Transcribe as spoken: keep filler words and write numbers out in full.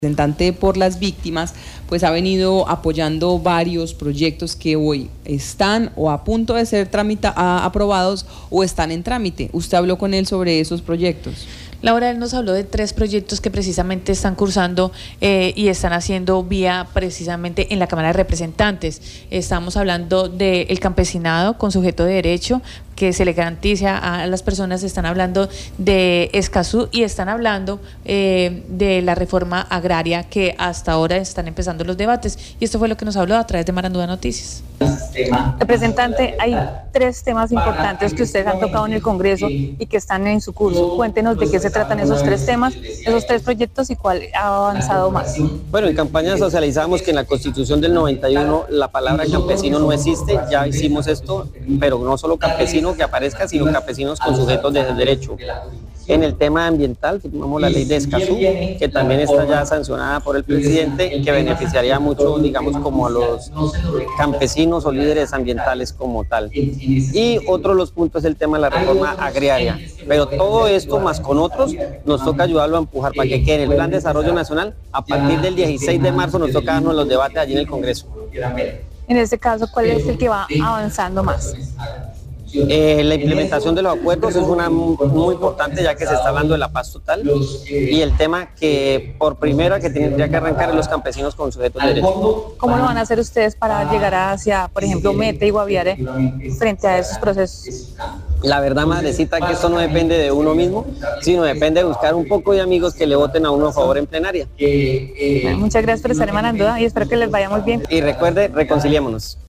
Representante por las víctimas, pues ha venido apoyando varios proyectos que hoy están o a punto de ser tramita, a, aprobados o están en trámite. ¿Usted habló con él sobre esos proyectos? Laura, él nos habló de tres proyectos que precisamente están cursando eh, y están haciendo vía precisamente en la Cámara de Representantes. Estamos hablando del campesinado con sujeto de derecho, que se le garantiza a las personas. Están hablando de Escazú y están hablando eh, de la reforma agraria, que hasta ahora están empezando los debates, y esto fue lo que nos habló a través de Maranduda Noticias. Representante, hay tres temas importantes que ustedes han tocado en el Congreso y que están en su curso. Cuéntenos de qué se tratan esos tres temas, esos tres proyectos y cuál ha avanzado más. Bueno, en campaña socializamos que en la Constitución del noventa y uno la palabra campesino no existe. Ya hicimos esto, pero no solo campesino que aparezca, sino campesinos con sujetos de derecho. En el tema ambiental firmamos la ley de Escazú, que también está ya sancionada por el presidente, que beneficiaría mucho, digamos, como a los campesinos o líderes ambientales como tal. Y otro de los puntos es el tema de la reforma agraria. Pero todo esto, más con otros, nos toca ayudarlo a empujar para que quede en el Plan de Desarrollo Nacional. A partir del dieciséis de marzo nos toca darnos los debates allí en el Congreso. En este caso, ¿cuál es el que va avanzando más? Eh, la implementación de los acuerdos es una muy importante, ya que se está hablando de la paz total, y el tema que por primera que tendría que arrancar es los campesinos con sujetos de derecho. ¿Cómo lo van a hacer ustedes para llegar hacia, por ejemplo, Meta y Guaviare frente a esos procesos? La verdad, madrecita, que esto no depende de uno mismo, sino depende de buscar un poco de amigos que le voten a uno a favor en plenaria. Muchas gracias por estar en Maranduda y espero que les vaya muy bien. Y recuerde, reconciliémonos.